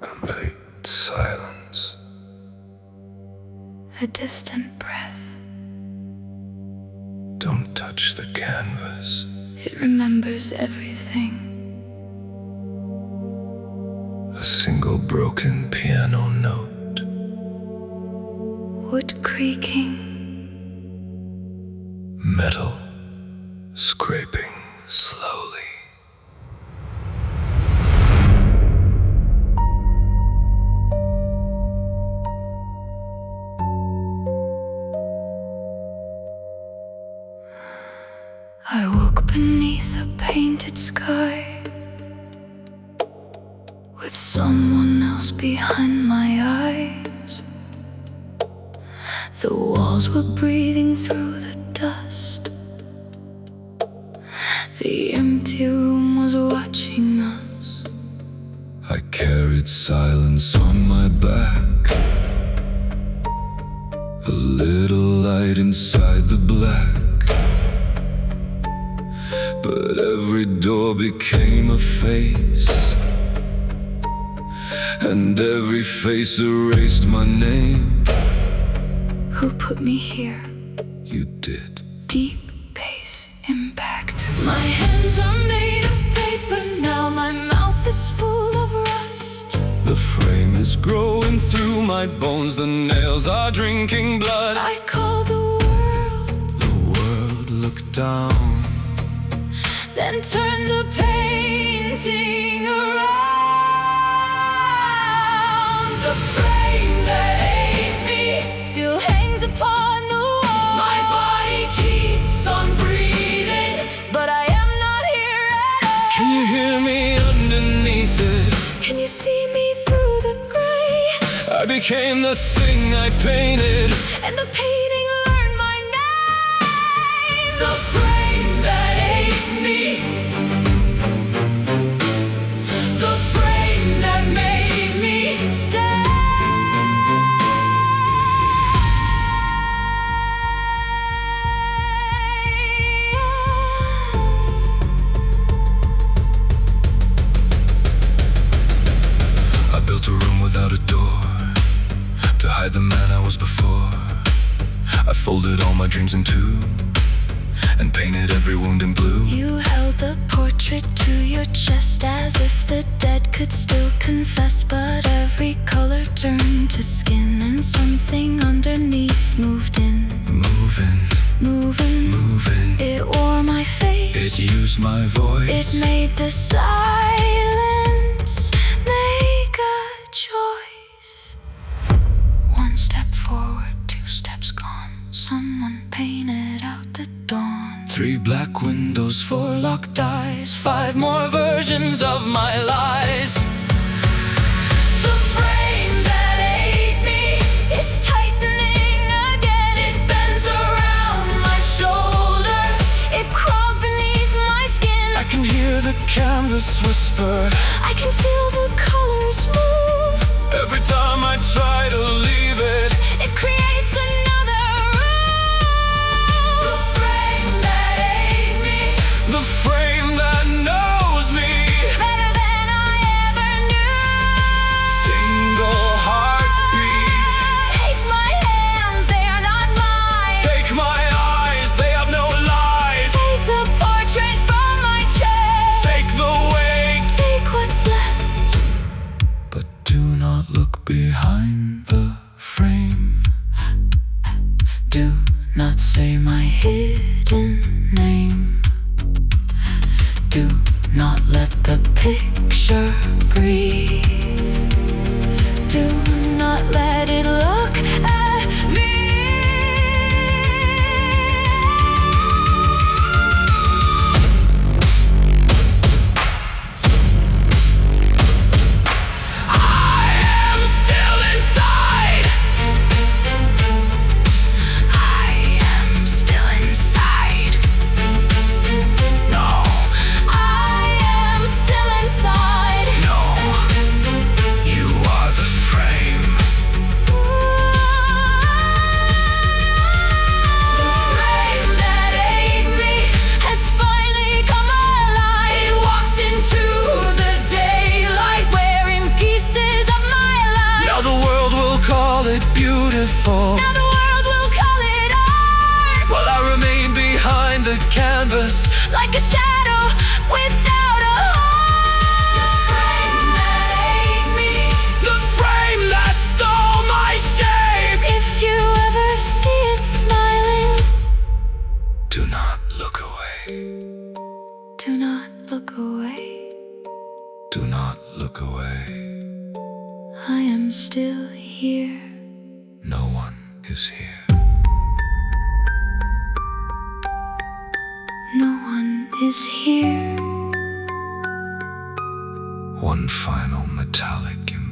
Complete silence. A distant breath. Don't touch the canvas. It remembers everything. A single broken piano note. Wood creaking. Metal scraping slowly. I woke beneath a painted sky, with someone else behind my eyes. The walls were breathing through the dust. The empty room was watching us. I carried silence on my back, a little light inside the black. But every door became a face, and every face erased my name. Who put me here? You did. Deep bass impact. My hands are made of paper now. My mouth is full of rust. The frame is growing through my bones. The nails are drinking blood. I call the world. The world looked down, Then turn the painting around. The frame that ate me still hangs upon the wall. My body keeps on breathing, but I am not here at all. Can you hear me underneath it? Can you see me through the gray? I became the thing I painted, And the painting learned my name. The frame that ate me. The frame that made me stay. I built a room without a door to hide the man I was before. I folded all my dreams in two and painted every wound in blue. You held the portrait to your chest as if the dead could still confess. But every color turned to skin, and something underneath moved in. Moving, Moving, moving. it wore my face. It used my voice. It made the silence make a choice. One step forward, two steps gone. Someone painted out the dawn. 3 black windows, 4 locked eyes, 5 more versions of my lies. The frame that ate me is tightening again. It bends around my shoulders. It crawls beneath my skin. I can hear the canvas whisper. I can feel the colors move. Every time I try to leave it, It creates another room. The frame that ate me, the frame that knows me. better than I ever knew. Single heartbeat. Take my hands, they are not mine. Take my eyes, they have no lies. Take the portrait from my chest. Take the weight, Take what's left. but do not look behind the frame. Do not say my hidden name. Do not let the picture breathe. Do not let it look at me. I am still inside. I am still inside. No, I am still inside. no, you are the frame. before. Now the world will call it art, While I remain behind the canvas, like a shadow without a heart. The frame that ate me, the frame that stole my shape. if you ever see it smiling, Do not look away. do not look away. Do not look away. I am still here. No one is here. No one is here. One final metallic